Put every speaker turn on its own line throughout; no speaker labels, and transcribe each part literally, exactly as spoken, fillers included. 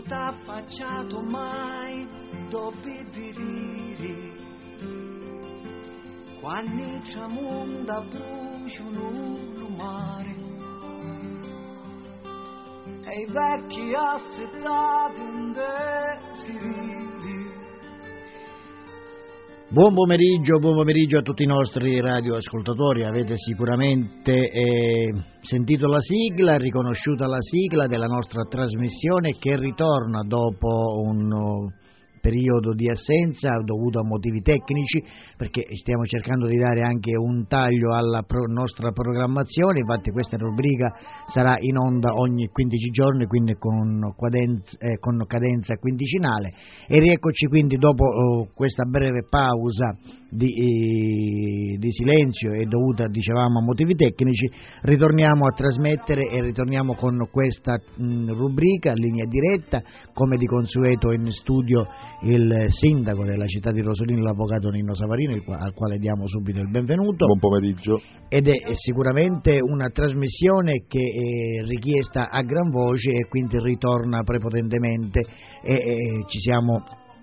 t'ha affacciato mai dove viriri quando tramonda bruciano lumare e i vecchi assettati indesideri.
Buon pomeriggio, buon pomeriggio a tutti i nostri radioascoltatori. Avete sicuramente eh, sentito la sigla, riconosciuta la sigla della nostra trasmissione che ritorna dopo un uh, periodo di assenza dovuto a motivi tecnici, perché stiamo cercando di dare anche un taglio alla pro- nostra programmazione. Infatti questa rubrica sarà in onda ogni quindici giorni, quindi con cadenza, eh, con cadenza quindicinale, e rieccoci quindi dopo uh, questa breve pausa di, eh, di silenzio e dovuta, dicevamo, a motivi tecnici. Ritorniamo a trasmettere e ritorniamo con questa mh, rubrica linea diretta, come di consueto in studio il sindaco della città di Rosolino, l'avvocato Nino Savarino, al quale diamo subito il benvenuto.
Buon pomeriggio.
Ed è sicuramente una trasmissione che è richiesta a gran voce e quindi ritorna prepotentemente, e, e ci siamo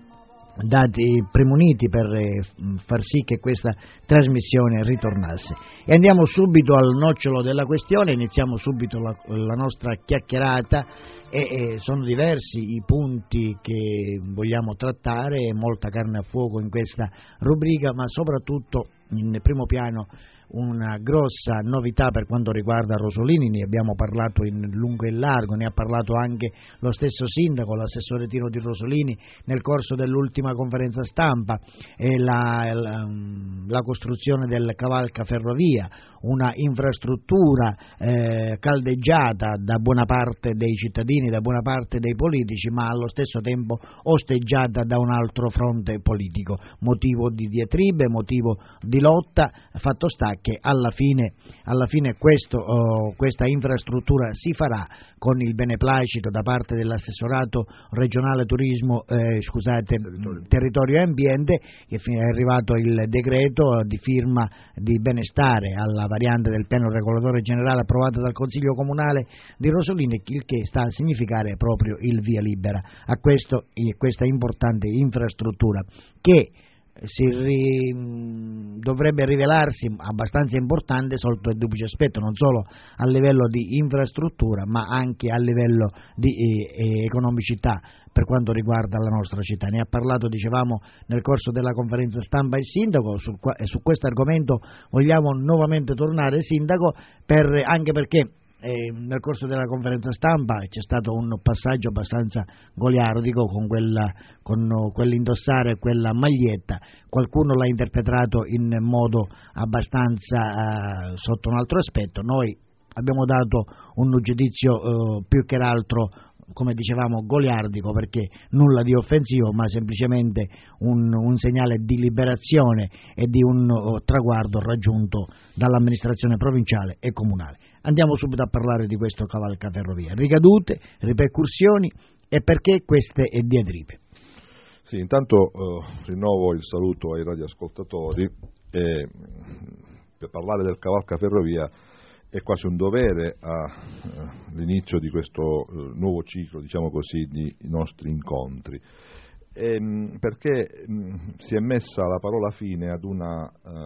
dati premuniti per far sì che questa trasmissione ritornasse. E andiamo subito al nocciolo della questione, iniziamo subito la, la nostra chiacchierata. E, e sono diversi i punti che vogliamo trattare, molta carne a fuoco in questa rubrica, ma soprattutto in primo piano una grossa novità per quanto riguarda Rosolini. Ne abbiamo parlato in lungo e largo, ne ha parlato anche lo stesso sindaco, l'assessore Tino Di Rosolini, nel corso dell'ultima conferenza stampa, e la, la, la costruzione del cavalca ferrovia, una infrastruttura eh, caldeggiata da buona parte dei cittadini, da buona parte dei politici, ma allo stesso tempo osteggiata da un altro fronte politico, motivo di diatribe, motivo di lotta. Fatto sta che alla fine, alla fine questo, oh, questa infrastruttura si farà con il beneplacito da parte dell'assessorato regionale turismo, eh, scusate, territorio. territorio e ambiente, che è arrivato il decreto di firma di benestare alla variante del piano regolatore generale approvato dal Consiglio Comunale di Rosolini, il che sta a significare proprio il via libera a questo, questa importante infrastruttura che si ri, dovrebbe rivelarsi abbastanza importante sotto il duplice aspetto, non solo a livello di infrastruttura ma anche a livello di eh, economicità per quanto riguarda la nostra città. Ne ha parlato, dicevamo, nel corso della conferenza stampa il sindaco. Su, su questo argomento vogliamo nuovamente tornare, sindaco, per, anche perché Eh, nel corso della conferenza stampa c'è stato un passaggio abbastanza goliardico con, quella, con quell'indossare quella maglietta. Qualcuno l'ha interpretato in modo abbastanza eh, sotto un altro aspetto. Noi abbiamo dato un giudizio eh, più che altro, come dicevamo, goliardico, perché nulla di offensivo, ma semplicemente un, un segnale di liberazione e di un oh, traguardo raggiunto dall'amministrazione provinciale e comunale. Andiamo subito a parlare di questo cavalca ferrovia, ricadute, ripercussioni e perché queste diatribe.
Sì, intanto eh, rinnovo il saluto ai radioascoltatori. E, per parlare del cavalca ferrovia è quasi un dovere all'inizio di questo eh, nuovo ciclo, diciamo così, di nostri incontri, e, perché mh, si è messa la parola fine ad una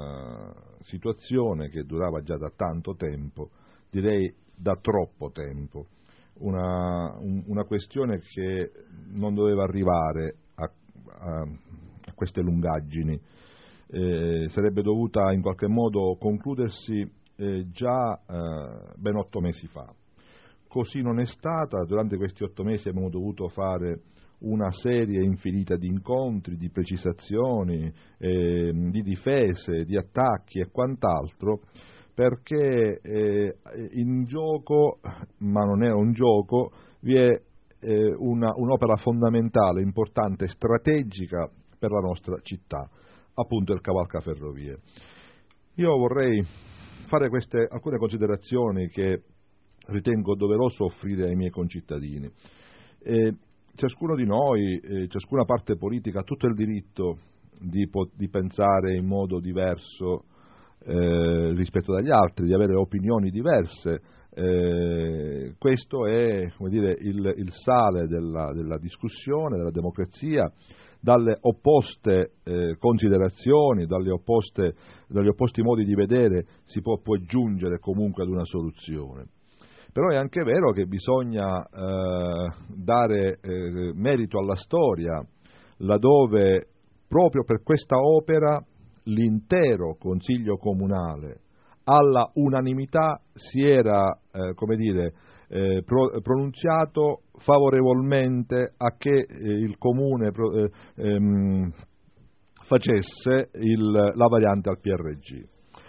uh, situazione che durava già da tanto tempo, direi da troppo tempo, una, un, una questione che non doveva arrivare a, a, a queste lungaggini, eh, sarebbe dovuta in qualche modo concludersi eh, già eh, ben otto mesi fa. Così non è stata. Durante questi otto mesi abbiamo dovuto fare una serie infinita di incontri, di precisazioni, eh, di difese, di attacchi e quant'altro, perché eh, in gioco, ma non è un gioco, vi è eh, una, un'opera fondamentale, importante, strategica per la nostra città, appunto il cavalca ferrovie. Io vorrei fare queste alcune considerazioni che ritengo doveroso offrire ai miei concittadini. Eh, ciascuno di noi, eh, ciascuna parte politica ha tutto il diritto di, di pensare in modo diverso Eh, rispetto dagli altri, di avere opinioni diverse Eh, questo è, come dire, il, il sale della, della discussione, della democrazia. Dalle opposte eh, considerazioni, dalle opposte, dagli opposti modi di vedere si può poi giungere comunque ad una soluzione. Però è anche vero che bisogna eh, dare eh, merito alla storia, laddove proprio per questa opera l'intero Consiglio Comunale alla unanimità si era, eh, come dire, eh, pro, pronunziato favorevolmente a che eh, il Comune pro, eh, ehm, facesse il, la variante al P R G.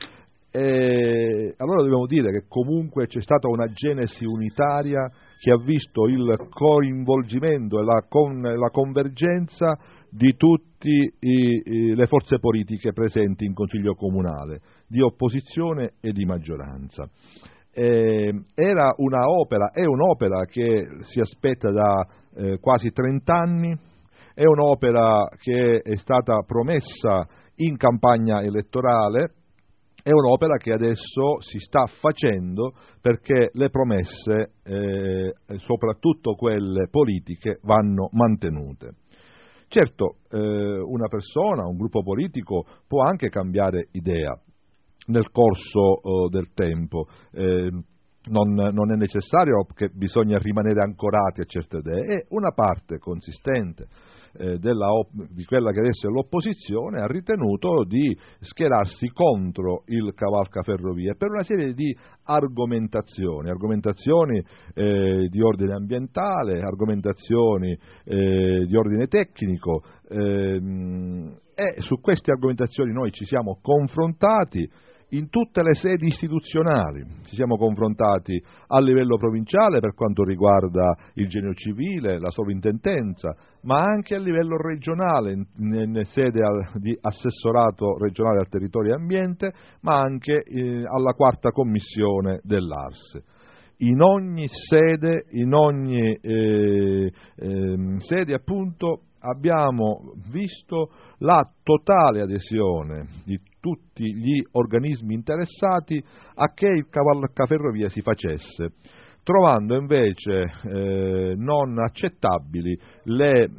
E allora dobbiamo dire che comunque c'è stata una genesi unitaria che ha visto il coinvolgimento e la, con, la convergenza di tutte le forze politiche presenti in Consiglio Comunale, di opposizione e di maggioranza. Eh, era una opera, è un'opera che si aspetta da eh, quasi trent'anni, è un'opera che è stata promessa in campagna elettorale, è un'opera che adesso si sta facendo perché le promesse, eh, soprattutto quelle politiche, vanno mantenute. Certo, eh, una persona, un gruppo politico può anche cambiare idea nel corso eh, del tempo, eh, non, non è necessario che bisogna rimanere ancorati a certe idee, è una parte consistente eh, della, di quella che adesso è l'opposizione ha ritenuto di schierarsi contro il cavalcaferrovie per una serie di argomentazioni, argomentazioni eh, di ordine ambientale, argomentazioni eh, di ordine tecnico, ehm, e su queste argomentazioni noi ci siamo confrontati in tutte le sedi istituzionali, ci siamo confrontati a livello provinciale per quanto riguarda il genio civile, la sovrintendenza, ma anche a livello regionale, in, in sede al, di assessorato regionale al territorio e ambiente, ma anche eh, alla quarta commissione dell'Arse. In ogni sede, in ogni eh, eh, sede appunto abbiamo visto la totale adesione di tutti gli organismi interessati a che il cavalcaferrovia si facesse, trovando invece eh, non accettabili le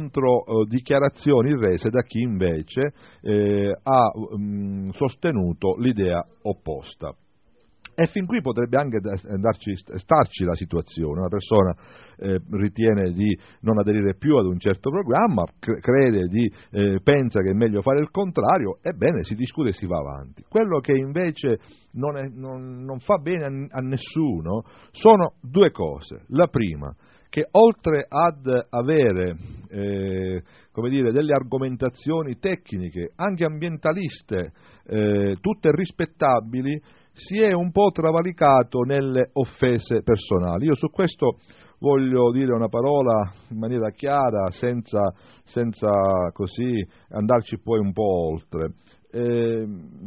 controdichiarazioni rese da chi invece eh, ha mh, sostenuto l'idea opposta. E fin qui potrebbe anche andarci, starci la situazione, una persona eh, ritiene di non aderire più ad un certo programma, cre- crede di, eh, pensa che è meglio fare il contrario, ebbene si discute e si va avanti. Quello che invece non, è, non, non fa bene a, a nessuno sono due cose. La prima, che oltre ad avere eh, come dire, delle argomentazioni tecniche, anche ambientaliste, eh, tutte rispettabili, si è un po' travalicato nelle offese personali. Io su questo voglio dire una parola in maniera chiara, senza, senza così andarci poi un po' oltre. Eh,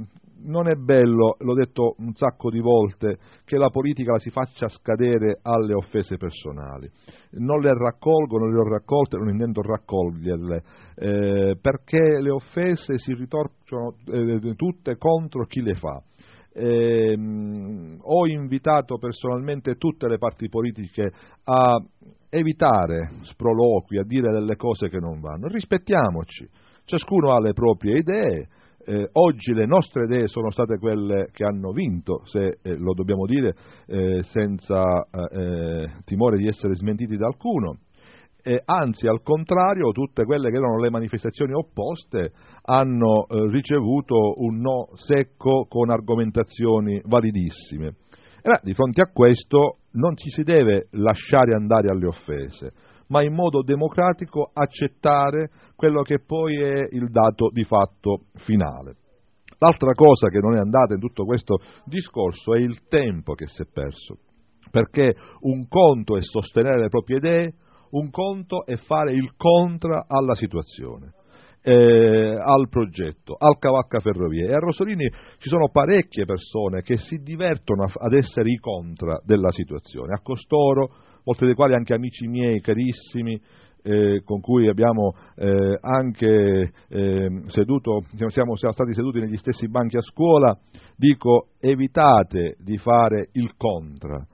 non è bello, l'ho detto un sacco di volte, che la politica la si faccia scadere alle offese personali. Non le raccolgo, non le ho raccolte, non intendo raccoglierle, eh, perché le offese si ritorcono eh, tutte contro chi le fa. Eh, ho invitato personalmente tutte le parti politiche a evitare sproloqui, a dire delle cose che non vanno. Rispettiamoci, ciascuno ha le proprie idee. Eh, oggi le nostre idee sono state quelle che hanno vinto, se eh, lo dobbiamo dire eh, senza eh, timore di essere smentiti da alcuno. Eh, anzi, al contrario, tutte quelle che erano le manifestazioni opposte hanno eh, ricevuto un no secco con argomentazioni validissime. E beh, di fronte a questo non ci si deve lasciare andare alle offese, ma in modo democratico accettare quello che poi è il dato di fatto finale. L'altra cosa che non è andata in tutto questo discorso è il tempo che si è perso, perché un conto è sostenere le proprie idee, un conto è fare il contra alla situazione, eh, al progetto, al cavalcaferrovie. E a Rosolini ci sono parecchie persone che si divertono ad essere i contra della situazione, a costoro, molte dei quali anche amici miei carissimi, eh, con cui abbiamo eh, anche eh, seduto, siamo, siamo stati seduti negli stessi banchi a scuola, dico evitate di fare il contra.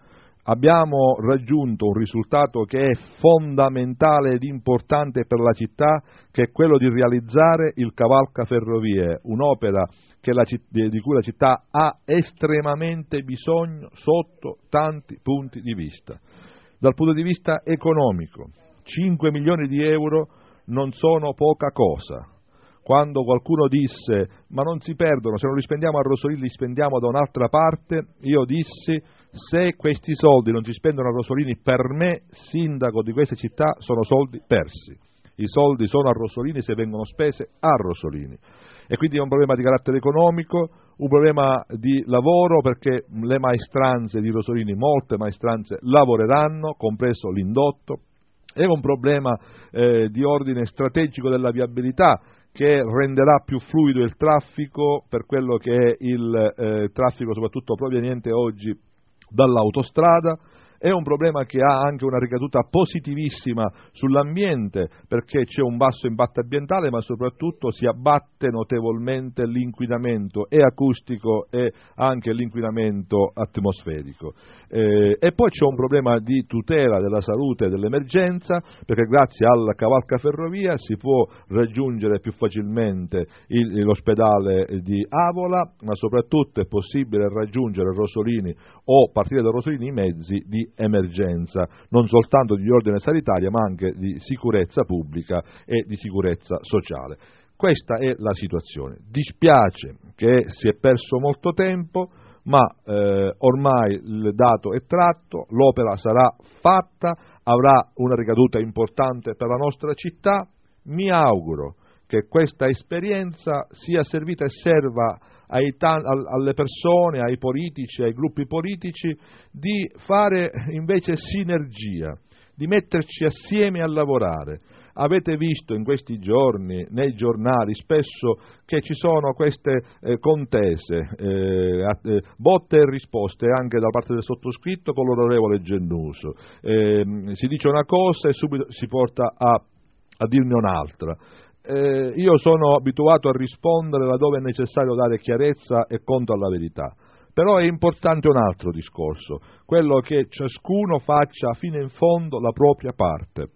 abbiamo raggiunto un risultato che è fondamentale ed importante per la città, che è quello di realizzare il cavalcaferrovie, un'opera che la, di cui la città ha estremamente bisogno sotto tanti punti di vista. Dal punto di vista economico, cinque milioni di euro non sono poca cosa. Quando qualcuno disse ma non si perdono, se non li spendiamo a Rosolini li spendiamo da un'altra parte, io dissi se questi soldi non si spendono a Rosolini, per me, sindaco di queste città, sono soldi persi. I soldi sono a Rosolini se vengono spese a Rosolini. E quindi è un problema di carattere economico, un problema di lavoro, perché le maestranze di Rosolini, molte maestranze, lavoreranno, compreso l'indotto. È un problema eh, di ordine strategico della viabilità, che renderà più fluido il traffico per quello che è il eh, traffico soprattutto proveniente oggi dall'autostrada. È un problema che ha anche una ricaduta positivissima sull'ambiente, perché c'è un basso impatto ambientale, ma soprattutto si abbatte notevolmente l'inquinamento e acustico e anche l'inquinamento atmosferico. Eh, e poi c'è un problema di tutela della salute e dell'emergenza, perché grazie al cavalcaferrovia si può raggiungere più facilmente il, l'ospedale di Avola, ma soprattutto è possibile raggiungere Rosolini o partire da Rosolini i mezzi di emergenza, non soltanto di ordine sanitario ma anche di sicurezza pubblica e di sicurezza sociale. Questa è la situazione. Dispiace che si è perso molto tempo, ma eh, ormai il dato è tratto, l'opera sarà fatta, avrà una ricaduta importante per la nostra città. Mi auguro che questa esperienza sia servita e serva ai tan- alle persone, ai politici, ai gruppi politici, di fare invece sinergia, di metterci assieme a lavorare. Avete visto in questi giorni, nei giornali, spesso che ci sono queste eh, contese, eh, eh, botte e risposte anche da parte del sottoscritto con l'onorevole Gennuso. Eh, si dice una cosa e subito si porta a, a dirne un'altra. Eh, io sono abituato a rispondere laddove è necessario dare chiarezza e conto alla verità, però è importante un altro discorso, quello che ciascuno faccia fino in fondo la propria parte.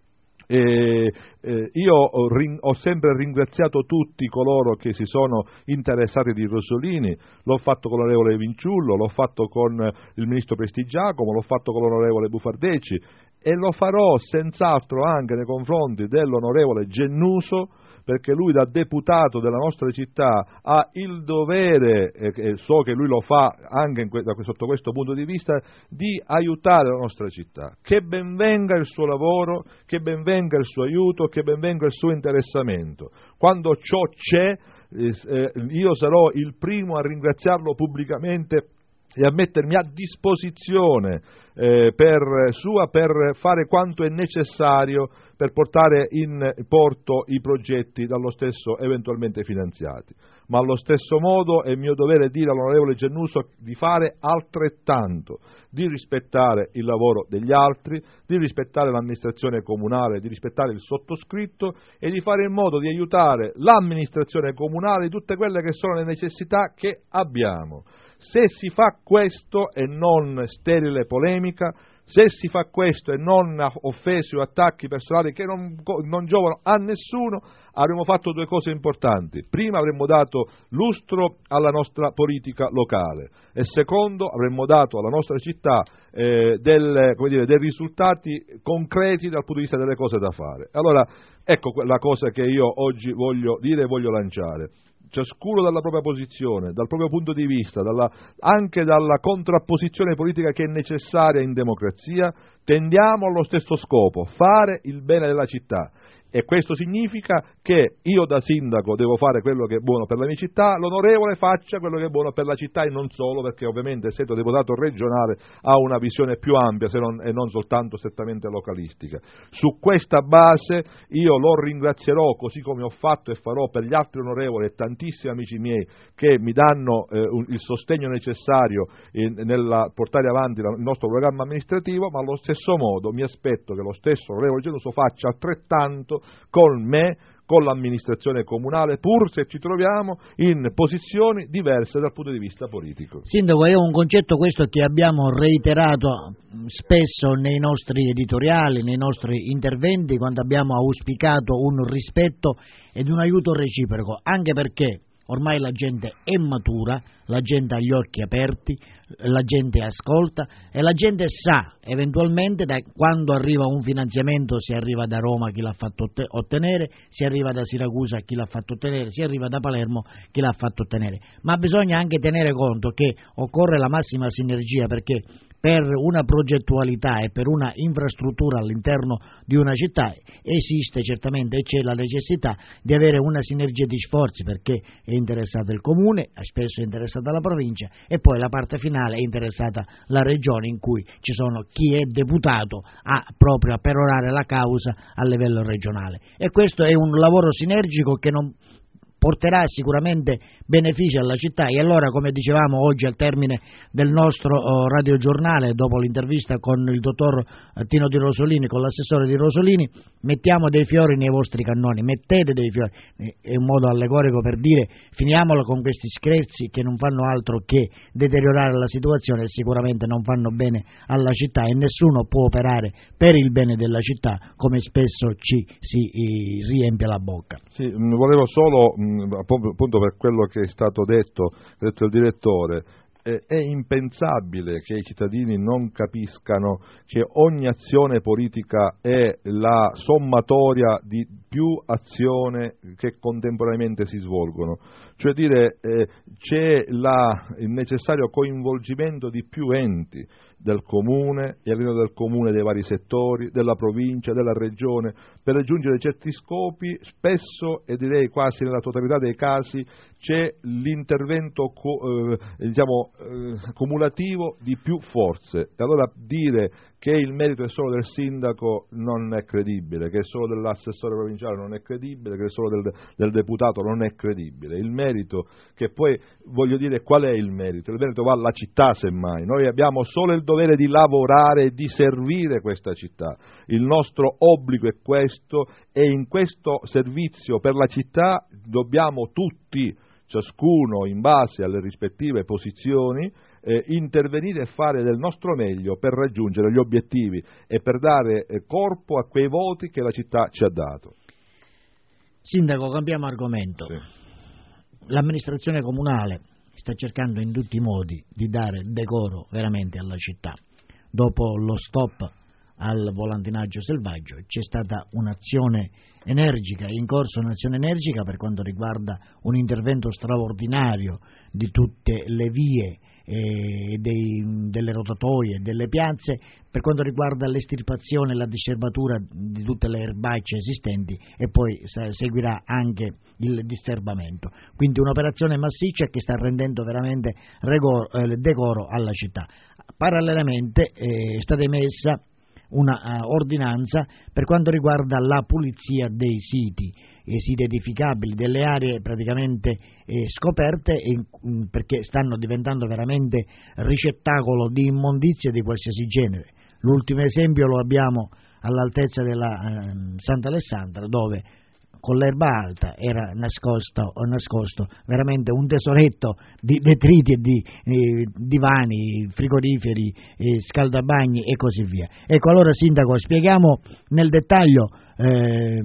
E, eh, io ho, ring- ho sempre ringraziato tutti coloro che si sono interessati di Rosolini, l'ho fatto con l'onorevole Vinciullo, l'ho fatto con il ministro Prestigiacomo, l'ho fatto con l'onorevole Bufardeci e lo farò senz'altro anche nei confronti dell'onorevole Gennuso, perché lui da deputato della nostra città ha il dovere, e eh, so che lui lo fa anche in que- da, sotto questo punto di vista, di aiutare la nostra città. Che ben venga il suo lavoro, che ben venga il suo aiuto, che ben venga il suo interessamento. Quando ciò c'è, eh, io sarò il primo a ringraziarlo pubblicamente e a mettermi a disposizione eh, per sua per fare quanto è necessario per portare in porto i progetti dallo stesso eventualmente finanziati. Ma allo stesso modo è mio dovere dire all'onorevole Gennuso di fare altrettanto, di rispettare il lavoro degli altri, di rispettare l'amministrazione comunale, di rispettare il sottoscritto e di fare in modo di aiutare l'amministrazione comunale in tutte quelle che sono le necessità che abbiamo. Se si fa questo e non sterile polemica, se si fa questo e non offese o attacchi personali che non, non giovano a nessuno, avremo fatto due cose importanti. Prima avremmo dato lustro alla nostra politica locale e secondo avremmo dato alla nostra città eh, del, come dire, dei risultati concreti dal punto di vista delle cose da fare. Allora, ecco la cosa che io oggi voglio dire e voglio lanciare. Ciascuno dalla propria posizione, dal proprio punto di vista, dalla, anche dalla contrapposizione politica che è necessaria in democrazia, tendiamo allo stesso scopo, fare il bene della città. E questo significa che io da sindaco devo fare quello che è buono per la mia città, l'onorevole faccia quello che è buono per la città e non solo, perché ovviamente essendo deputato regionale ha una visione più ampia se non, e non soltanto strettamente localistica. Su questa base io lo ringrazierò, così come ho fatto e farò per gli altri onorevoli e tantissimi amici miei che mi danno eh, un, il sostegno necessario in, nel portare avanti la, il nostro programma amministrativo, ma allo stesso modo mi aspetto che lo stesso onorevole Gennuso faccia altrettanto con me con l'amministrazione comunale, pur se ci troviamo in posizioni diverse dal punto di vista politico.
Sindaco, è un concetto questo che abbiamo reiterato spesso nei nostri editoriali, nei nostri interventi, quando abbiamo auspicato un rispetto ed un aiuto reciproco, anche perché ormai la gente è matura, la gente ha gli occhi aperti, la gente ascolta e la gente sa eventualmente da quando arriva un finanziamento, si arriva da Roma chi l'ha fatto ottenere, si arriva da Siracusa chi l'ha fatto ottenere, si arriva da Palermo chi l'ha fatto ottenere. Ma bisogna anche tenere conto che occorre la massima sinergia, perché per una progettualità e per una infrastruttura all'interno di una città esiste certamente e c'è la necessità di avere una sinergia di sforzi, perché è interessato il comune, spesso è interessata la provincia e poi la parte finale è interessata la regione, in cui ci sono chi è deputato a proprio a perorare la causa a livello regionale. E questo è un lavoro sinergico che non porterà sicuramente benefici alla città. E allora, come dicevamo oggi al termine del nostro oh, radiogiornale, dopo l'intervista con il dottor Tino Di Rosolini, con l'assessore Di Rosolini, mettiamo dei fiori nei vostri cannoni, mettete dei fiori, è un modo allegorico per dire finiamola con questi scherzi che non fanno altro che deteriorare la situazione e sicuramente non fanno bene alla città, e nessuno può operare per il bene della città, come spesso ci si eh, riempie la bocca.
Sì, volevo solo, appunto per quello che è stato detto, detto il direttore, eh, è impensabile che i cittadini non capiscano che ogni azione politica è la sommatoria di più azioni che contemporaneamente si svolgono, cioè dire eh, c'è la, il necessario coinvolgimento di più enti, del comune e all'interno del comune dei vari settori, della provincia, della regione, per raggiungere certi scopi. Spesso, e direi quasi nella totalità dei casi, c'è l'intervento co, eh, diciamo, eh, cumulativo di più forze, e allora dire che il merito è solo del sindaco non è credibile, che è solo dell'assessore provinciale non è credibile, che è solo del, del deputato non è credibile. Il merito, che poi voglio dire qual è il merito? Il merito va alla città, semmai. Noi abbiamo solo il dovere di lavorare e di servire questa città. Il nostro obbligo è questo, e in questo servizio per la città dobbiamo tutti, ciascuno in base alle rispettive posizioni, eh, intervenire e fare del nostro meglio per raggiungere gli obiettivi e per dare eh, corpo a quei voti che la città ci ha dato.
Sindaco, cambiamo argomento.
Sì.
L'amministrazione comunale sta cercando in tutti i modi di dare decoro veramente alla città. Dopo lo stop al volantinaggio selvaggio c'è stata un'azione energica, è in corso un'azione energica per quanto riguarda un intervento straordinario di tutte le vie, eh, dei, delle rotatoie, delle piazze, per quanto riguarda l'estirpazione e la disturbatura di tutte le erbacce esistenti, e poi seguirà anche il disterbamento. Quindi un'operazione massiccia che sta rendendo veramente regoro, eh, decoro alla città. Parallelamente eh, è stata emessa una uh, ordinanza per quanto riguarda la pulizia dei siti, i siti edificabili, delle aree praticamente eh, scoperte, e, mh, perché stanno diventando veramente ricettacolo di immondizie di qualsiasi genere. L'ultimo esempio lo abbiamo all'altezza della eh, Sant'Alessandra, dove con l'erba alta era nascosto, nascosto veramente un tesoretto di detriti e di eh, divani, frigoriferi, eh, scaldabagni e così via. Ecco, allora Sindaco, spieghiamo nel dettaglio eh,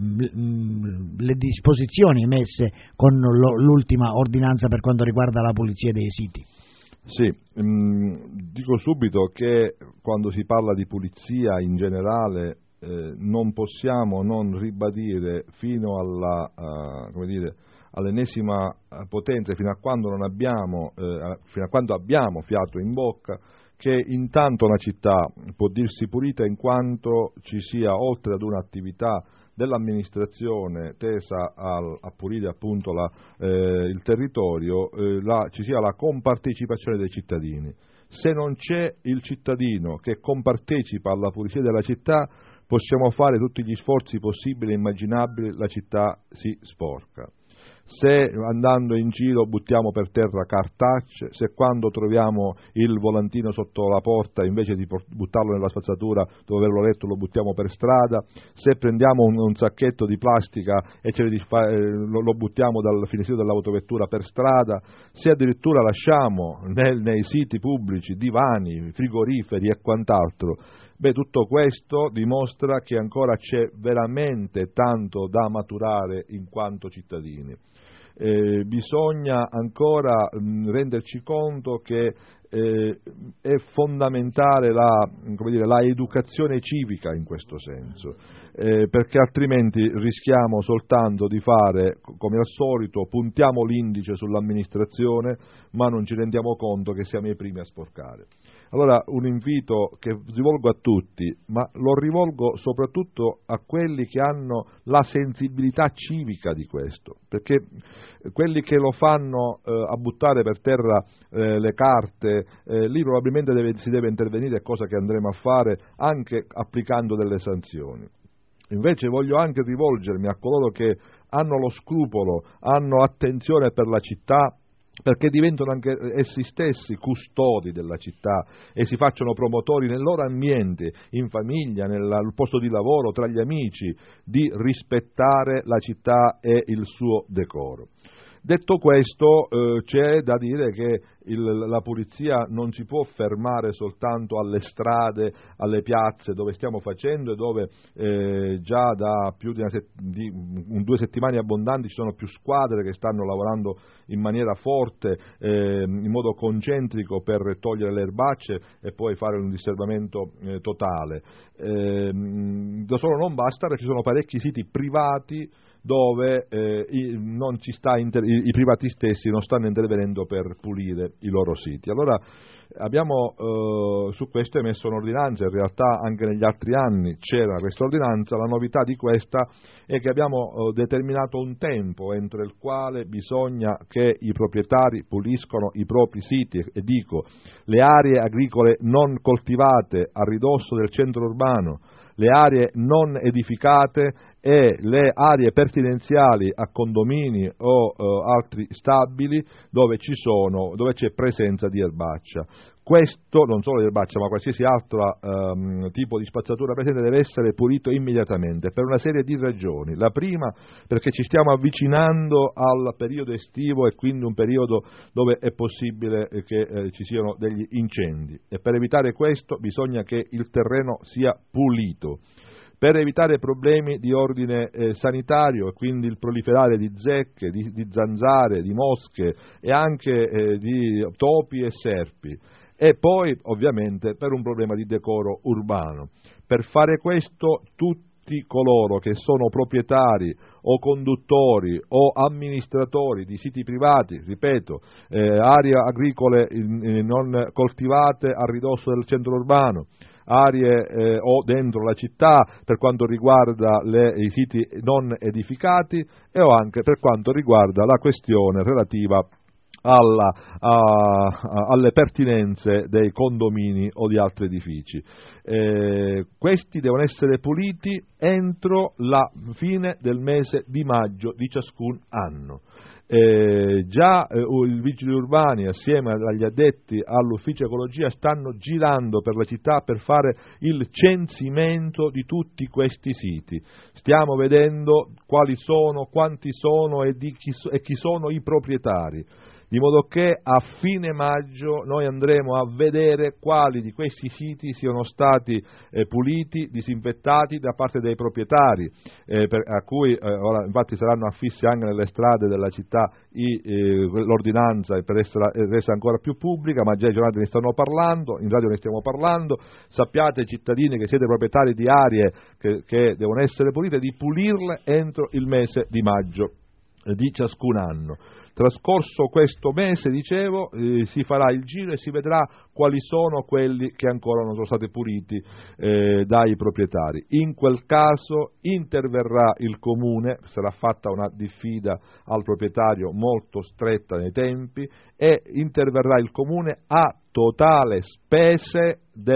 le disposizioni emesse con lo, l'ultima ordinanza per quanto riguarda la pulizia dei siti.
Sì, mh, dico subito che quando si parla di pulizia in generale Eh, non possiamo non ribadire fino alla, uh, come dire, all'ennesima potenza, fino a quando non abbiamo, eh, fino a quando abbiamo fiato in bocca, che intanto una città può dirsi pulita in quanto ci sia, oltre ad un'attività dell'amministrazione tesa al, a pulire appunto la, eh, il territorio, eh, la, ci sia la compartecipazione dei cittadini. Se non c'è il cittadino che compartecipa alla pulizia della città, possiamo fare tutti gli sforzi possibili e immaginabili, la città si sporca. se andando in giro buttiamo per terra cartacce, se quando troviamo il volantino sotto la porta invece di buttarlo nella spazzatura dopo averlo letto lo buttiamo per strada, se prendiamo un, un sacchetto di plastica e ce li, eh, lo, lo buttiamo dal finestrino dell'autovettura per strada, se addirittura lasciamo nel, nei siti pubblici divani, frigoriferi e quant'altro. Beh, tutto questo dimostra che ancora c'è veramente tanto da maturare in quanto cittadini. Eh, bisogna ancora mh, renderci conto che eh, è fondamentale la, come dire, la educazione civica in questo senso, eh, perché altrimenti rischiamo soltanto di fare, come al solito, puntiamo l'indice sull'amministrazione, ma non ci rendiamo conto che siamo i primi a sporcare. Allora un invito che rivolgo a tutti, ma lo rivolgo soprattutto a quelli che hanno la sensibilità civica di questo, perché quelli che lo fanno eh, a buttare per terra eh, le carte, eh, lì probabilmente deve, si deve intervenire, cosa che andremo a fare anche applicando delle sanzioni. Invece voglio anche rivolgermi a coloro che hanno lo scrupolo, hanno attenzione per la città, perché diventano anche essi stessi custodi della città e si facciano promotori nel loro ambiente, in famiglia, nel posto di lavoro, tra gli amici, di rispettare la città e il suo decoro. Detto questo, eh, c'è da dire che il, la polizia non si può fermare soltanto alle strade, alle piazze dove stiamo facendo e dove eh, già da più di, una set, di un, due settimane abbondanti ci sono più squadre che stanno lavorando in maniera forte, eh, in modo concentrico per togliere le erbacce e poi fare un disturbamento eh, totale. Eh, da solo non basta, ci sono parecchi siti privati dove eh, i, non ci sta inter- i, i privati stessi non stanno intervenendo per pulire i loro siti. Allora abbiamo eh, su questo emesso un'ordinanza, in realtà anche negli altri anni c'era questa ordinanza, la novità di questa è che abbiamo eh, determinato un tempo entro il quale bisogna che i proprietari puliscono i propri siti, e dico le aree agricole non coltivate a ridosso del centro urbano, le aree non edificate e le aree pertinenziali a condomini o eh, altri stabili dove ci sono, dove c'è presenza di erbaccia. Questo, non solo di erbaccia, ma qualsiasi altro ehm, tipo di spazzatura presente deve essere pulito immediatamente per una serie di ragioni. La prima, perché ci stiamo avvicinando al periodo estivo e quindi un periodo dove è possibile che eh, ci siano degli incendi, e per evitare questo bisogna che il terreno sia pulito. Per evitare problemi di ordine eh, sanitario e quindi il proliferare di zecche, di, di zanzare, di mosche e anche eh, di topi e serpi, e poi ovviamente per un problema di decoro urbano. Per fare questo tutti coloro che sono proprietari o conduttori o amministratori di siti privati, ripeto, eh, aree agricole eh, non coltivate a ridosso del centro urbano, aree eh, o dentro la città per quanto riguarda le, i siti non edificati, e o anche per quanto riguarda la questione relativa alla, a, a, alle pertinenze dei condomini o di altri edifici. Eh, questi devono essere puliti entro la fine del mese di maggio di ciascun anno. Eh, già eh, i vigili urbani assieme agli addetti all'ufficio ecologia stanno girando per la città per fare il censimento di tutti questi siti. Stiamo vedendo quali sono, quanti sono e, di chi, e chi sono i proprietari, di modo che a fine maggio noi andremo a vedere quali di questi siti siano stati eh, puliti, disinfettati da parte dei proprietari, eh, per, a cui eh, ora infatti saranno affissi anche nelle strade della città i, eh, l'ordinanza per essere resa ancora più pubblica, ma già i giornali ne stanno parlando, in radio ne stiamo parlando. Sappiate, cittadini che siete proprietari di aree che, che devono essere pulite, di pulirle entro il mese di maggio eh, di ciascun anno. Trascorso questo mese, dicevo, eh, si farà il giro e si vedrà quali sono quelli che ancora non sono stati puliti eh, dai proprietari. In quel caso interverrà il comune, sarà fatta una diffida al proprietario molto stretta nei tempi, e interverrà il comune a totale spese del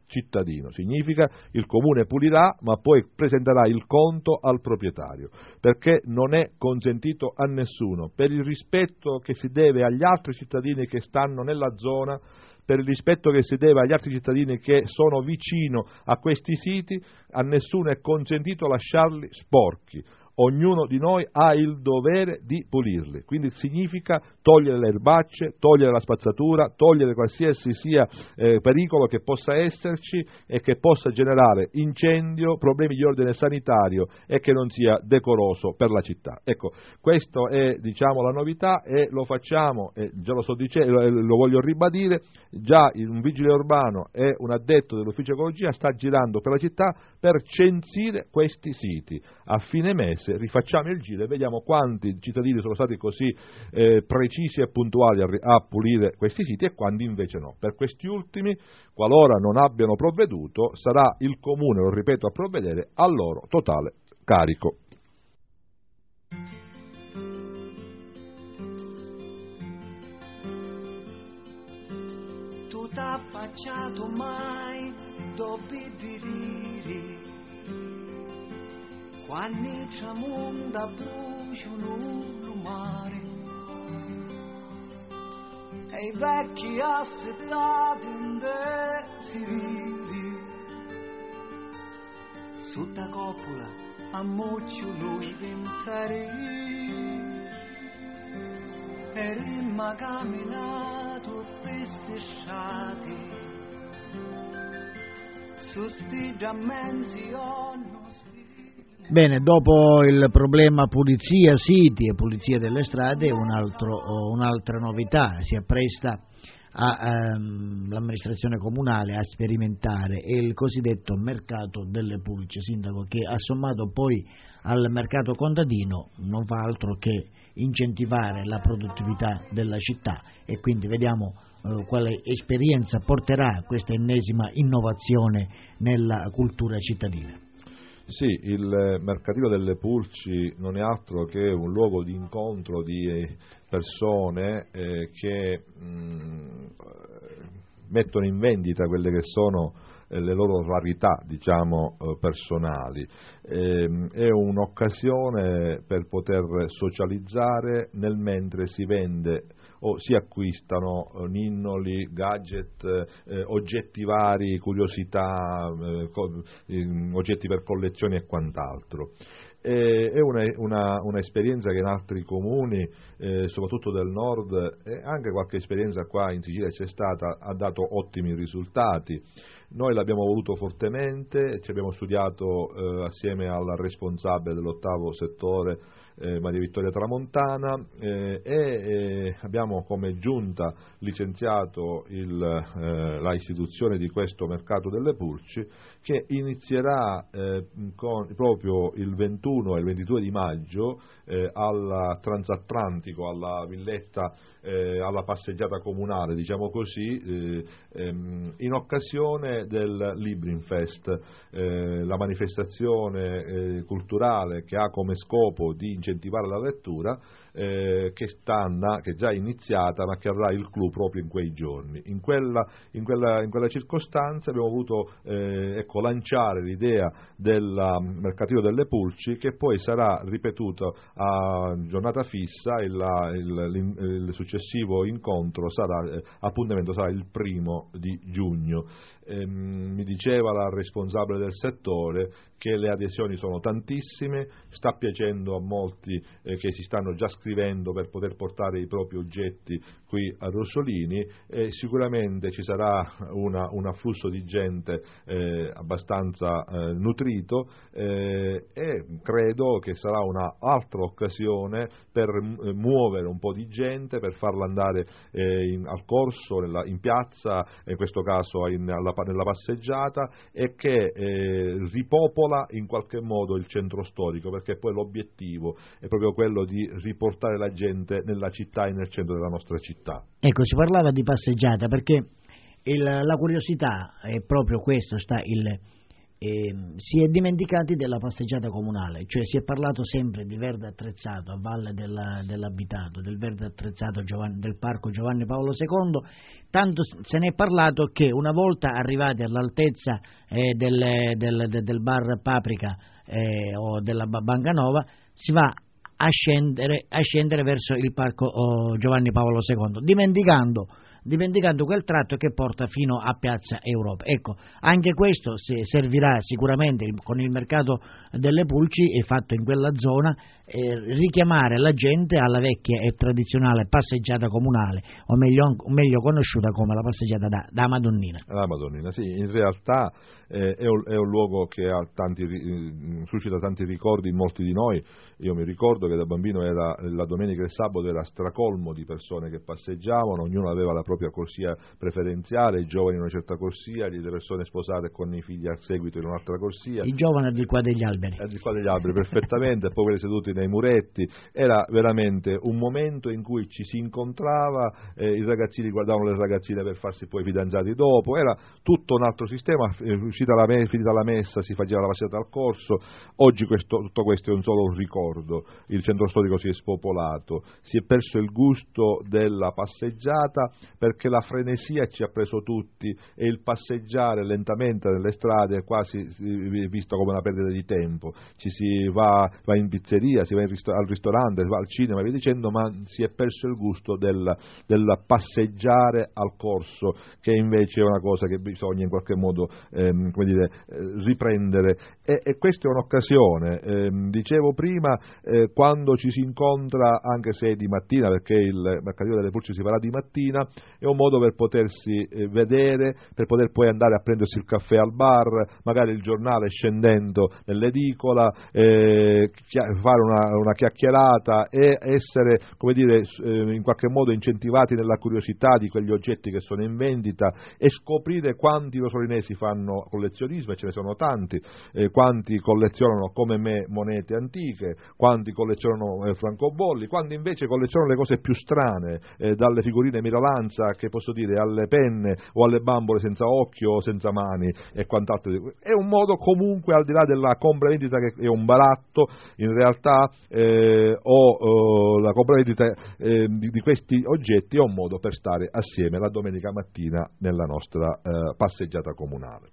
cittadino. Significa il comune pulirà, ma poi presenterà il conto al proprietario, perché non è consentito a nessuno, per il rispetto che si deve agli altri cittadini che stanno nella zona, per il rispetto che si deve agli altri cittadini che sono vicino a questi siti, a nessuno è consentito lasciarli sporchi. Ognuno di noi ha il dovere di pulirli, quindi significa togliere le erbacce, togliere la spazzatura, togliere qualsiasi sia eh, pericolo che possa esserci e che possa generare incendio, problemi di ordine sanitario e che non sia decoroso per la città. Ecco, questa è, diciamo, la novità, e lo facciamo, e già lo sto dicendo, lo voglio ribadire, già un vigile urbano e un addetto dell'ufficio ecologia sta girando per la città per censire questi siti. A fine mese rifacciamo il giro e vediamo quanti cittadini sono stati così eh, precisi e puntuali a, a pulire questi siti e quanti invece no. Per questi ultimi, qualora non abbiano provveduto, sarà il comune, lo ripeto, a provvedere al loro totale carico.
Tu t'ha affacciato mai dove viviri, quando tramonda bruciano il mare, e i vecchi assettati in desideri, sotto la coppola a mocciolo i pensari, e rimma camminato per strisciati, su sti giammenzi o
Bene, dopo il problema pulizia siti e pulizia delle strade, un altro, un'altra novità si appresta a, um, l'amministrazione comunale a sperimentare è il cosiddetto mercato delle pulci. Sindaco, che assommato poi al mercato contadino non fa altro che incentivare la produttività della città, e quindi vediamo uh, quale esperienza porterà questa ennesima innovazione nella cultura cittadina.
Sì, il mercatino delle pulci non è altro che un luogo di incontro di persone eh, che mh, mettono in vendita quelle che sono eh, le loro rarità, diciamo, eh, personali. Eh, è un'occasione per poter socializzare nel mentre si vende o si acquistano eh, ninnoli, gadget, eh, oggetti vari, curiosità, eh, co- eh, oggetti per collezioni e quant'altro. Eh, è una, una, un'esperienza che in altri comuni, eh, soprattutto del nord, e anche qualche esperienza qua in Sicilia c'è stata, ha dato ottimi risultati. Noi l'abbiamo voluto fortemente, ci abbiamo studiato eh, assieme alla responsabile dell'ottavo settore, Eh, Maria Vittoria Tramontana, eh, e eh, abbiamo come giunta licenziato il, eh, la istituzione di questo mercato delle pulci, che inizierà eh, con, proprio il ventuno e il ventidue di maggio eh, al Transatlantico, alla villetta, eh, alla passeggiata comunale, diciamo così, eh, ehm, in occasione del Librinfest, eh, la manifestazione eh, culturale che ha come scopo di incentivare la lettura, eh, che, sta, che è già iniziata, ma che avrà il clou proprio in quei giorni. In quella, in quella, in quella circostanza abbiamo voluto eh, ecco, lanciare l'idea del mercatino delle pulci, che poi sarà ripetuto a giornata fissa. Il, il, il successivo incontro sarà, eh, appuntamento sarà il primo di giugno. Eh, mi diceva la responsabile del settore che le adesioni sono tantissime, sta piacendo a molti eh, che si stanno già scrivendo per poter portare i propri oggetti qui a Rossolini, e sicuramente ci sarà una, un afflusso di gente eh, abbastanza eh, nutrito, eh, e credo che sarà un'altra occasione per eh, muovere un po' di gente, per farla andare eh, in, al corso, nella, in piazza, in questo caso in, alla, nella passeggiata, e che eh, ripopola in qualche modo il centro storico, perché poi l'obiettivo è proprio quello di riportare la gente nella città e nel centro della nostra città.
Ecco, si parlava di passeggiata perché il, la curiosità è proprio questo, sta il eh, si è dimenticati della passeggiata comunale, cioè si è parlato sempre di verde attrezzato a valle della, dell'abitato, del verde attrezzato Giovanni, del parco Giovanni Paolo secondo, tanto se ne è parlato che una volta arrivati all'altezza eh, del, del, del, del bar Paprika eh, o della Bancanova si va a scendere, a scendere verso il parco oh, Giovanni Paolo secondo, dimenticando dimenticando quel tratto che porta fino a Piazza Europa. Ecco, anche questo servirà sicuramente con il mercato delle pulci fatto in quella zona, eh, richiamare la gente alla vecchia e tradizionale passeggiata comunale, o meglio, meglio conosciuta come la passeggiata da, da Madonnina.
La Madonnina, sì, in realtà eh, è, un, è un luogo che ha tanti, eh, suscita tanti ricordi in molti di noi. Io mi ricordo che da bambino era, la domenica e il sabato era stracolmo di persone che passeggiavano, ognuno aveva la propria corsia preferenziale, i giovani in una certa corsia, le persone sposate con i figli a seguito in un'altra corsia.
I giovani al di qua degli alberi.
Al di qua degli alberi, perfettamente, e poi quelli seduti nei muretti. Era veramente un momento in cui ci si incontrava, eh, i ragazzini guardavano le ragazzine per farsi poi fidanzati dopo, era tutto un altro sistema, uscita la me- finita la messa si faceva la passeggiata al corso. Oggi questo, tutto questo è un solo ricordo, il centro storico si è spopolato, si è perso il gusto della passeggiata perché la frenesia ci ha preso tutti e il passeggiare lentamente nelle strade è quasi visto come una perdita di tempo. Ci si va, va in pizzeria, si va in ristor- al ristorante, si va al cinema e via dicendo, ma si è perso il gusto del, del passeggiare al corso, che invece è una cosa che bisogna in qualche modo ehm, come dire, eh, riprendere e, e questa è un'occasione. Ehm, dicevo prima, eh, quando ci si incontra, anche se è di mattina, perché il mercatino delle pulci si farà di mattina, è un modo per potersi eh, vedere, per poter poi andare a prendersi il caffè al bar, magari il giornale scendendo nell'edicola, eh, fare una, una chiacchierata e essere, come dire, eh, in qualche modo incentivati nella curiosità di quegli oggetti che sono in vendita e scoprire quanti rosolinesi fanno collezionismo, e ce ne sono tanti, eh, quanti collezionano come me monete antiche, quanti collezionano eh, francobolli, quanti invece collezionano le cose più strane, eh, dalle figurine Miralanza, che posso dire, alle penne o alle bambole senza occhio o senza mani e quant'altro. È un modo comunque, al di là della compravendita che è un baratto, in realtà eh, o eh, la compravendita eh, di, di questi oggetti è un modo per stare assieme la domenica mattina nella nostra eh, passeggiata comunale.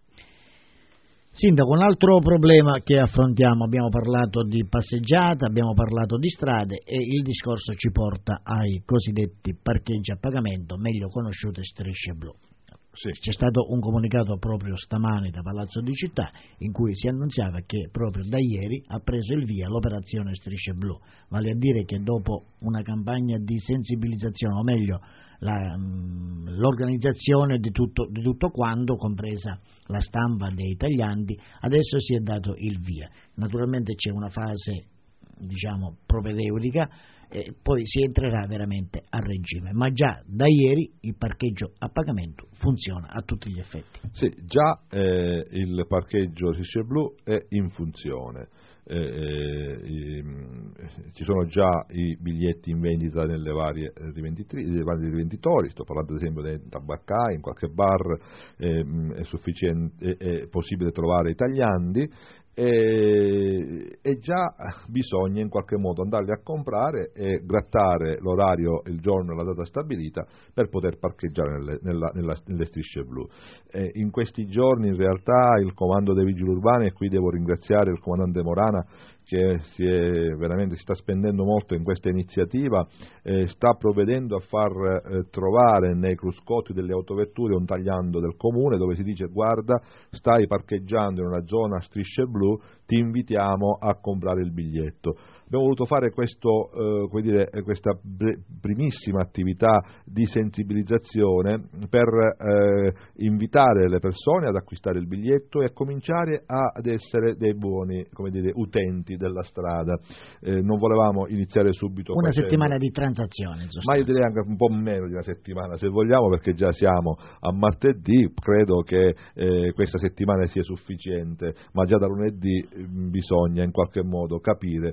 Sindaco, un altro problema che affrontiamo, abbiamo parlato di passeggiata, abbiamo parlato di strade e il discorso ci porta ai cosiddetti parcheggi a pagamento, meglio conosciute strisce blu. Sì. C'è stato un comunicato proprio stamani da Palazzo di Città in cui si annunziava che proprio da ieri ha preso il via l'operazione strisce blu, vale a dire che dopo una campagna di sensibilizzazione, o meglio La, l'organizzazione di tutto, di tutto quanto, compresa la stampa dei tagliandi, adesso si è dato il via. Naturalmente c'è una fase, diciamo, propedeutica e poi si entrerà veramente a regime, ma già da ieri il parcheggio a pagamento funziona a tutti gli effetti.
Sì, già eh, il parcheggio strisce blu è in funzione. Eh, eh, ci sono già i biglietti in vendita nelle varie rivenditori, rivenditori, sto parlando ad esempio dei tabaccai, in qualche bar eh, è, sufficiente, è, è possibile trovare i tagliandi e, e già bisogna in qualche modo andarli a comprare e grattare l'orario, il giorno e la data stabilita per poter parcheggiare nelle, nella, nella, nelle strisce blu. Eh, in questi giorni in realtà il comando dei vigili urbani, e qui devo ringraziare il comandante Morana che si, è, veramente, si sta spendendo molto in questa iniziativa, eh, sta provvedendo a far eh, trovare nei cruscotti delle autovetture un tagliando del comune dove si dice: guarda, stai parcheggiando in una zona strisce blu, ti invitiamo a comprare il biglietto. Abbiamo voluto fare questo, eh, come dire, questa primissima attività di sensibilizzazione per eh, invitare le persone ad acquistare il biglietto e a cominciare a, ad essere dei buoni, come dire, utenti della strada. Eh, non volevamo iniziare subito
una
facendo,
settimana di transazione,
ma io direi anche un po' meno di una settimana se vogliamo, perché già siamo a martedì, credo che eh, questa settimana sia sufficiente, ma già da lunedì eh, bisogna in qualche modo capire che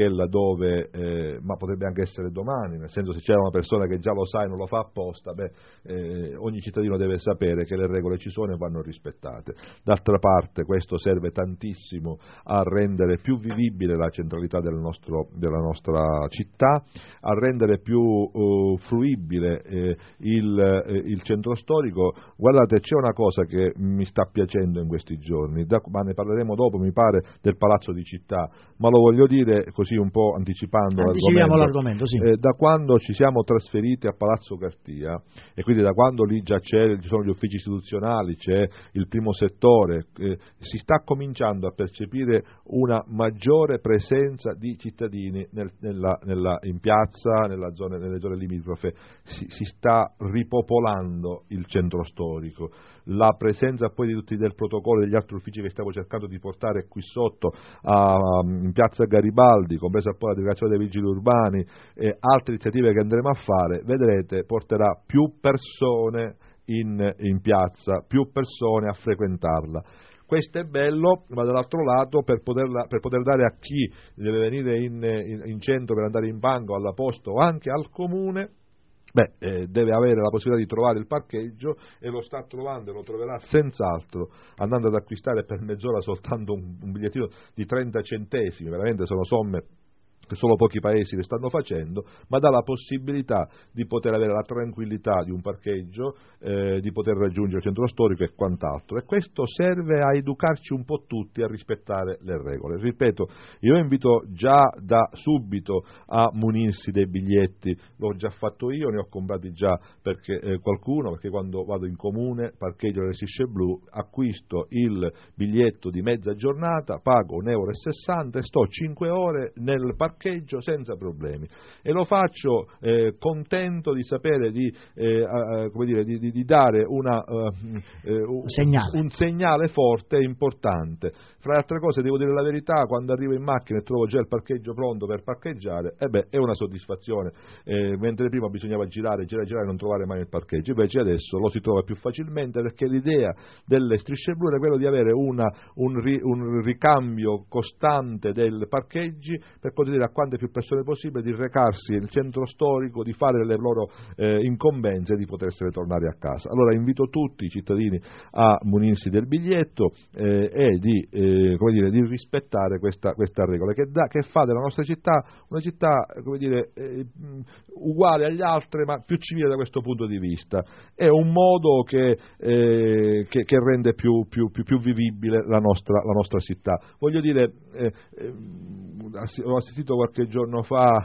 perché laddove, eh, ma potrebbe anche essere domani, nel senso se c'è una persona che già lo sa e non lo fa apposta, beh, eh, ogni cittadino deve sapere che le regole ci sono e vanno rispettate. D'altra parte questo serve tantissimo a rendere più vivibile la centralità del nostro, della nostra città, a rendere più uh, fruibile eh, il, eh, il centro storico. Guardate, c'è una cosa che mi sta piacendo in questi giorni, da, ma ne parleremo dopo, mi pare, del Palazzo di Città, ma lo voglio dire così un po' anticipando
Anticipiamo
l'argomento.
l'argomento sì.
eh, da quando ci siamo trasferiti a Palazzo Cartia, e quindi da quando lì già c'è, ci sono gli uffici istituzionali, c'è il primo settore, eh, si sta cominciando a percepire una maggiore presenza di cittadini nel, nella, nella, in piazza, nella zona, nelle zone limitrofe, si, si sta ripopolando il centro storico. La presenza poi di tutti del protocollo e degli altri uffici che stiamo cercando di portare qui sotto a, in piazza Garibaldi, compresa poi la delegazione dei vigili urbani e altre iniziative che andremo a fare, vedrete, porterà più persone in, in piazza, più persone a frequentarla. Questo è bello, ma dall'altro lato per, poterla, per poter dare a chi deve venire in, in, in centro per andare in banco, alla posta o anche al comune, beh, eh, deve avere la possibilità di trovare il parcheggio, e lo sta trovando e lo troverà senz'altro andando ad acquistare per mezz'ora soltanto un, un bigliettino di trenta centesimi, veramente sono somme che solo pochi paesi le stanno facendo, ma dà la possibilità di poter avere la tranquillità di un parcheggio, eh, di poter raggiungere il centro storico e quant'altro, e questo serve a educarci un po' tutti a rispettare le regole. Ripeto, io invito già da subito a munirsi dei biglietti, l'ho già fatto io, ne ho comprati già perché eh, qualcuno, perché quando vado in comune, parcheggio nelle strisce blu, acquisto il biglietto di mezza giornata, pago un euro e sessanta e sto cinque ore nel parcheggio parcheggio senza problemi, e lo faccio eh, contento di sapere di, eh, uh, come dire, di, di, di dare una, uh, uh,
segnale.
un segnale forte e importante. Fra le altre cose, devo dire la verità, quando arrivo in macchina e trovo già il parcheggio pronto per parcheggiare, eh beh, è una soddisfazione, eh, mentre prima bisognava girare, girare, girare e non trovare mai il parcheggio, invece adesso lo si trova più facilmente, perché l'idea delle strisce blu è quella di avere una, un, ri, un ricambio costante dei parcheggi per poter dire a quante più persone possibile di recarsi nel centro storico, di fare le loro eh, incombenze e di potersene tornare a casa. Allora invito tutti i cittadini a munirsi del biglietto eh, e di, eh, come dire, di rispettare questa, questa regola che, da, che fa della nostra città una città, come dire, eh, uguale agli altri ma più civile da questo punto di vista. È un modo che, eh, che, che rende più, più, più, più vivibile la nostra, la nostra città. Voglio dire, eh, eh, ho assistito qualche giorno fa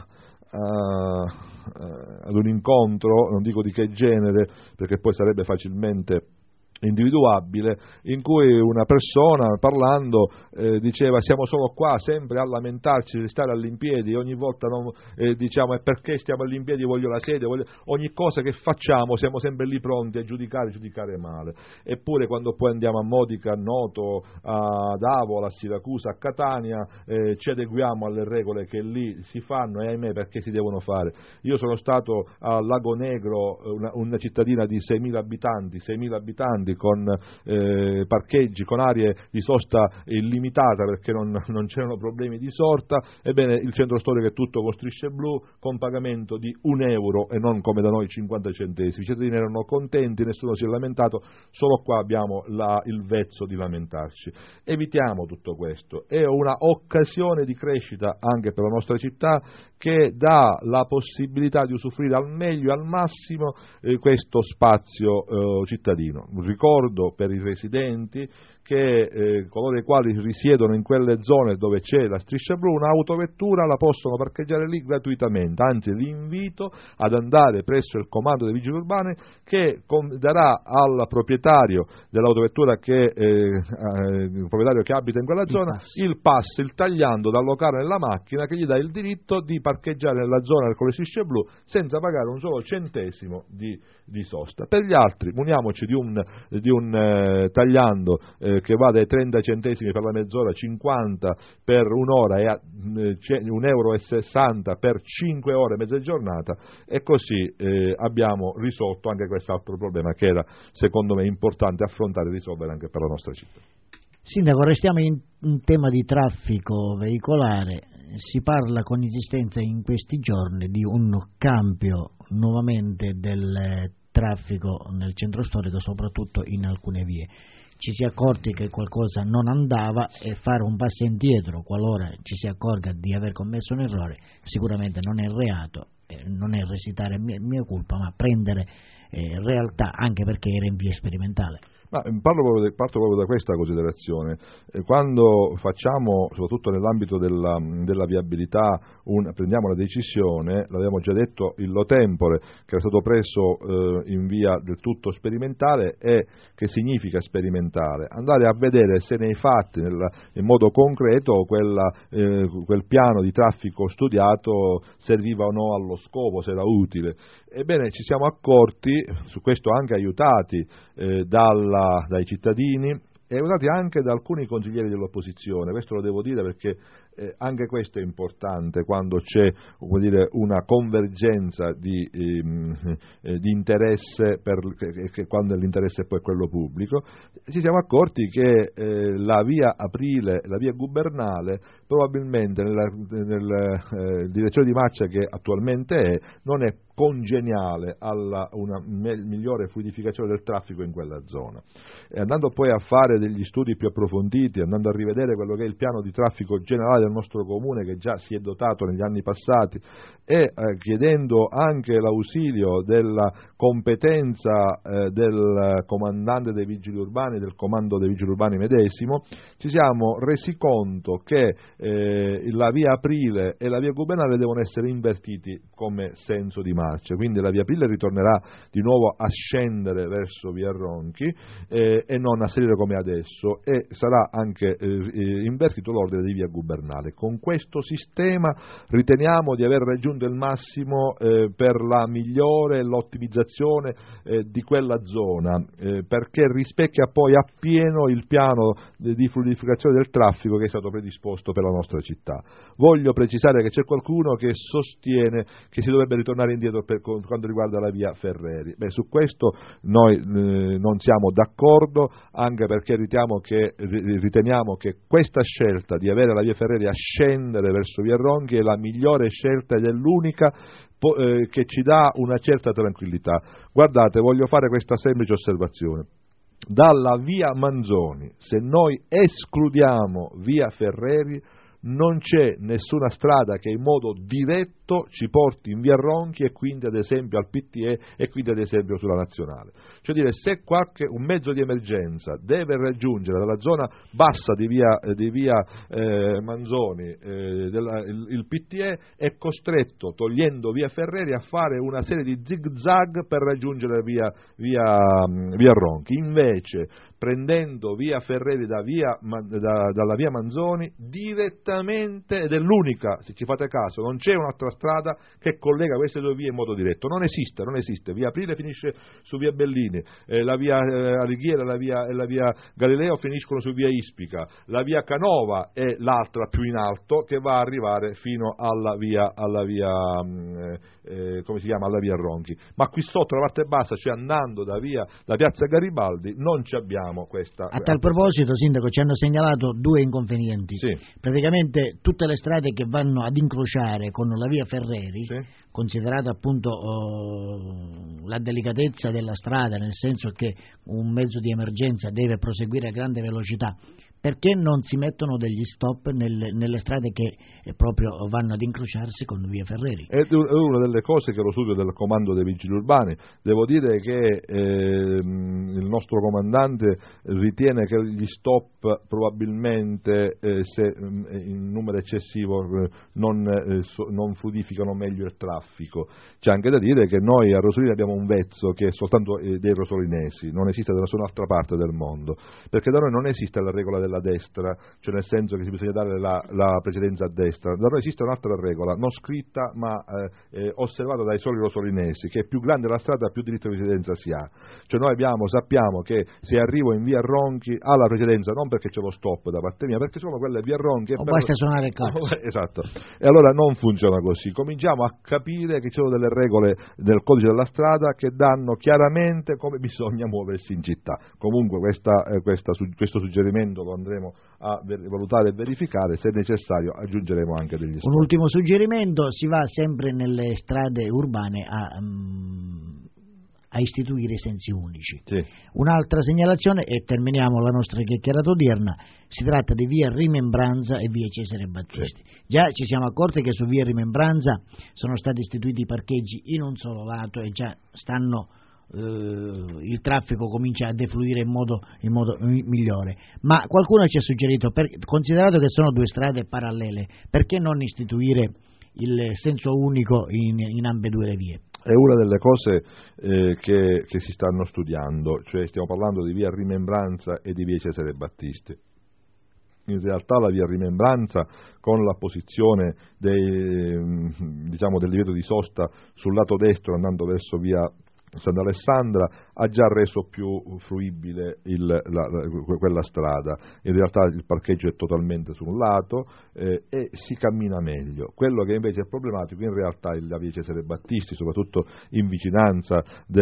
uh, uh, ad un incontro, non dico di che genere perché poi sarebbe facilmente individuabile, in cui una persona parlando eh, diceva siamo solo qua sempre a lamentarci di stare all'impiedi, ogni volta non, eh, diciamo e perché stiamo all'impiedi, voglio la sede, voglio... ogni cosa che facciamo siamo sempre lì pronti a giudicare, giudicare male, eppure quando poi andiamo a Modica, a Noto, ad Avola, a Siracusa, a Catania eh, ci adeguiamo alle regole che lì si fanno e ahimè perché si devono fare. Io sono stato a Lago Negro, una, una cittadina di seimila abitanti, seimila abitanti con eh, parcheggi, con aree di sosta illimitata perché non, non c'erano problemi di sorta. Ebbene, il centro storico è tutto con strisce blu, con pagamento di un euro e non come da noi cinquanta centesimi. I cittadini erano contenti, nessuno si è lamentato, solo qua abbiamo la, il vezzo di lamentarci. Evitiamo tutto questo, è una occasione di crescita anche per la nostra città che dà la possibilità di usufruire al meglio e al massimo eh, questo spazio eh, cittadino. Ricordo per i residenti che eh, coloro i quali risiedono in quelle zone dove c'è la striscia blu, un'autovettura la possono parcheggiare lì gratuitamente, anzi li invito ad andare presso il comando dei vigili urbani che com- darà al proprietario dell'autovettura che eh, eh, il proprietario che abita in quella il zona pass. il pass, il tagliando da allocare nella macchina che gli dà il diritto di parcheggiare nella zona con le strisce blu senza pagare un solo centesimo di, di sosta. Per gli altri muniamoci di un, di un eh, tagliando eh, che va dai trenta centesimi per la mezz'ora, cinquanta per un'ora e a eh, un euro e sessanta per cinque ore mezza giornata, e così eh, abbiamo risolto anche quest'altro problema che era secondo me importante affrontare e risolvere anche per la nostra città.
Sindaco, restiamo in, in tema di traffico veicolare. si parla con insistenza in questi giorni di un cambio nuovamente del traffico nel centro storico, soprattutto in alcune vie. Ci si è accorti che qualcosa non andava e fare un passo indietro qualora ci si accorga di aver commesso un errore sicuramente non è reato, eh, non è recitare mia, mia colpa, ma prendere eh, realtà, anche perché era in via sperimentale.
Ma parlo proprio de, parto proprio da questa considerazione. Eh, quando facciamo, soprattutto nell'ambito della, della viabilità, un, prendiamo una decisione, l'abbiamo già detto illo tempore, che è stato preso eh, in via del tutto sperimentale, e che significa sperimentare? Andare a vedere se nei fatti, nel, in modo concreto, quella, eh, quel piano di traffico studiato serviva o no allo scopo, se era utile. Ebbene, ci siamo accorti, su questo anche aiutati eh, dalla, dai cittadini e aiutati anche da alcuni consiglieri dell'opposizione, questo lo devo dire perché eh, anche questo è importante quando c'è, come dire, una convergenza di, ehm, eh, di interesse, per, che, che quando l'interesse poi è quello pubblico. Ci siamo accorti che eh, la via Aprile, la via Gubernale, probabilmente nella, nella eh, direzione di marcia che attualmente è, non è congeniale alla una me- migliore fluidificazione del traffico in quella zona. E andando poi a fare degli studi più approfonditi, andando a rivedere quello che è il piano di traffico generale del nostro comune, che già si è dotato negli anni passati, e eh, chiedendo anche l'ausilio della competenza eh, del comandante dei vigili urbani, del comando dei vigili urbani medesimo, ci siamo resi conto che eh, la via Aprile e la via Gubernale devono essere invertiti come senso di marcia, quindi la via Aprile ritornerà di nuovo a scendere verso via Ronchi eh, e non a salire come adesso, e sarà anche eh, invertito l'ordine di via Gubernale. Con questo sistema riteniamo di aver raggiunto il massimo eh, per la migliore l'ottimizzazione eh, di quella zona, eh, perché rispecchia poi appieno il piano di fluidificazione del traffico che è stato predisposto per la nostra città. Voglio precisare che c'è qualcuno che sostiene che si dovrebbe ritornare indietro per quanto riguarda la via Ferreri. Beh, su questo noi eh, non siamo d'accordo, anche perché riteniamo che, riteniamo che questa scelta di avere la via Ferreri a scendere verso via Ronchi è la migliore scelta ed è l'unica po- eh, che ci dà una certa tranquillità. Guardate, voglio fare questa semplice osservazione. Dalla via Manzoni, se noi escludiamo via Ferreri, non c'è nessuna strada che in modo diretto ci porti in via Ronchi e quindi ad esempio al P T E e quindi ad esempio sulla Nazionale. Cioè dire, se qualche un mezzo di emergenza deve raggiungere dalla zona bassa di via, di via eh, Manzoni eh, della, il, il P T E è costretto, togliendo via Ferreri, a fare una serie di zig-zag per raggiungere via, via, via Ronchi. Invece, prendendo via Ferreri da via, da, dalla via Manzoni direttamente, ed è l'unica, se ci fate caso, non c'è un'altra strada che collega queste due vie in modo diretto, non esiste, non esiste. Via Aprile finisce su via Bellini, eh, la via eh, Alighiera e la via, e la via Galileo finiscono su via Ispica, la via Canova è l'altra più in alto che va a arrivare fino alla via, alla via eh, eh, come si chiama, alla via Ronchi, ma qui sotto la parte bassa, cioè andando da via da piazza Garibaldi, non ci abbiamo questa.
A tal proposito, Sindaco, ci hanno segnalato due inconvenienti.
Sì.
Praticamente tutte le strade che vanno ad incrociare con la via Ferreri, sì, considerata appunto oh, la delicatezza della strada, nel senso che un mezzo di emergenza deve proseguire a grande velocità, perché non si mettono degli stop nelle, nelle strade che eh, proprio vanno ad incrociarsi con via Ferreri?
È una delle cose che lo studio del comando dei vigili urbani. Devo dire che eh, il nostro comandante ritiene che gli stop probabilmente eh, se in numero eccessivo eh, non, eh, so, non fluidificano meglio il traffico. C'è anche da dire che noi a Rosolina abbiamo un vezzo che è soltanto eh, dei rosolinesi, non esiste da nessun'altra parte del mondo, perché da noi non esiste la regola della destra, cioè nel senso che si bisogna dare la, la precedenza a destra. Da noi esiste un'altra regola, non scritta ma eh, osservata dai soli rosolinesi, che più grande la strada più diritto di precedenza si ha. Cioè noi abbiamo, sappiamo sappiamo che se arrivo in via Ronchi ha la precedenza non perché c'è lo stop da parte mia, perché sono quelle via Ronchi.
O
per...
basta suonare il clacson.
Esatto. E allora non funziona così. Cominciamo a capire che ci sono delle regole del codice della strada che danno chiaramente come bisogna muoversi in città. Comunque questa, eh, questa, su, questo suggerimento lo andremo a ver- valutare e verificare, se necessario aggiungeremo anche degli spunti.
Un ultimo suggerimento: si va sempre nelle strade urbane a, um, a istituire i sensi unici.
Sì.
Un'altra segnalazione, e terminiamo la nostra chiacchierata odierna, si tratta di via Rimembranza e via Cesare Battisti. Sì. Già ci siamo accorti che su via Rimembranza sono stati istituiti i parcheggi in un solo lato e già stanno eh, il traffico comincia a defluire in modo, in modo migliore, ma qualcuno ci ha suggerito, per, considerato che sono due strade parallele, perché non istituire il senso unico in, in ambedue le vie?
È una delle cose eh, che, che si stanno studiando, cioè stiamo parlando di via Rimembranza e di via Cesare Battisti. In realtà la via Rimembranza, con la posizione dei, diciamo, del divieto di sosta sul lato destro andando verso via Sant'Alessandra, ha già reso più fruibile il, la, la, quella strada. In realtà il parcheggio è totalmente su un lato eh, e si cammina meglio. Quello che invece è problematico in realtà è la via Cesare Battisti, soprattutto in vicinanza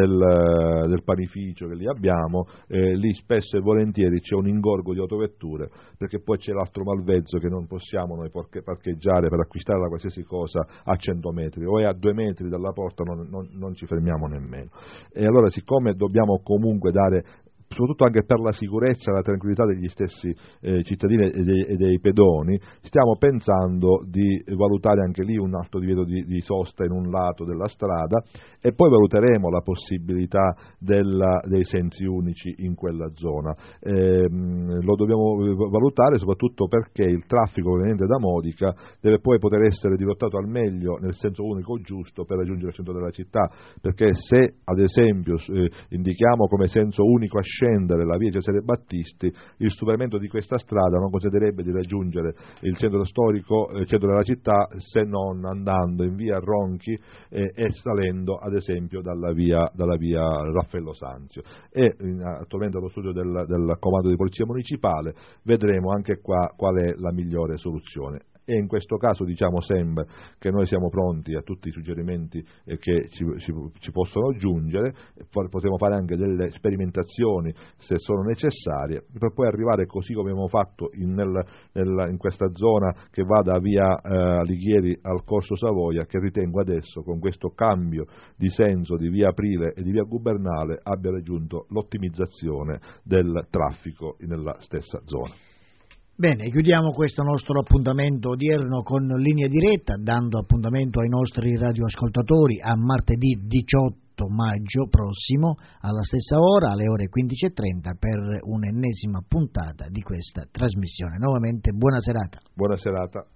del, del panificio che lì abbiamo. Eh, lì spesso e volentieri c'è un ingorgo di autovetture, perché poi c'è l'altro malvezzo che non possiamo noi parcheggiare per acquistare la qualsiasi cosa a cento metri, o è a due metri dalla porta, non, non, non ci fermiamo nemmeno. E allora, siccome dobbiamo comunque dare, soprattutto anche per la sicurezza e la tranquillità degli stessi eh, cittadini e dei, e dei pedoni, stiamo pensando di valutare anche lì un alto divieto di, di sosta in un lato della strada, e poi valuteremo la possibilità della, dei sensi unici in quella zona. Eh, lo dobbiamo valutare soprattutto perché il traffico proveniente da Modica deve poi poter essere dirottato al meglio nel senso unico giusto per raggiungere il centro della città, perché se ad esempio eh, indichiamo come senso unico a scendere la via Cesare Battisti, il superamento di questa strada non consentirebbe di raggiungere il centro storico, il centro della città, se non andando in via Ronchi eh, e salendo ad esempio dalla via, dalla via Raffaello Sanzio. E in, attualmente allo studio del, del comando di polizia municipale vedremo anche qua qual è la migliore soluzione. E in questo caso diciamo sempre che noi siamo pronti a tutti i suggerimenti eh, che ci, ci, ci possono giungere, potremo fare anche delle sperimentazioni se sono necessarie, per poi arrivare, così come abbiamo fatto in, nel, nel, in questa zona che va da via eh, Alighieri al Corso Savoia, che ritengo adesso con questo cambio di senso di via Aprile e di via Gubernale abbia raggiunto l'ottimizzazione del traffico nella stessa zona.
Bene, chiudiamo questo nostro appuntamento odierno con Linea Diretta, dando appuntamento ai nostri radioascoltatori a martedì diciotto maggio prossimo, alla stessa ora, alle ore quindici e trenta, per un'ennesima puntata di questa trasmissione. Nuovamente buona serata.
Buona serata.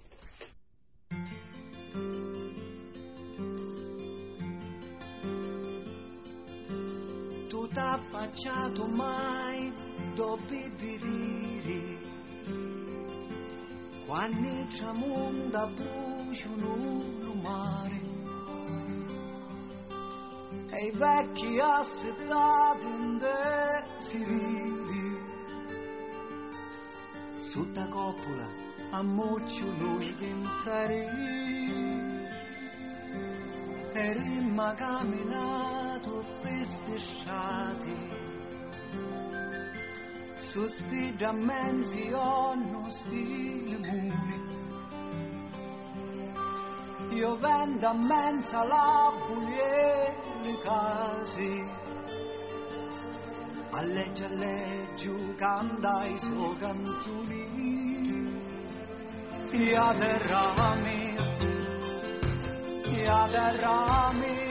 Tu t'ha affacciato mai dove vivi, quando il tramonta bruciano il mare, e i vecchi assettati in desideri, sotto la coppola a mocciolo i pensieri, e rimma camminato per strisciati, su sti dammenzi hanno stile muri, io vendo a mensa la bulie le case, a legge a legge canta i suoi canzoni, e a terra mia, e a terra mia.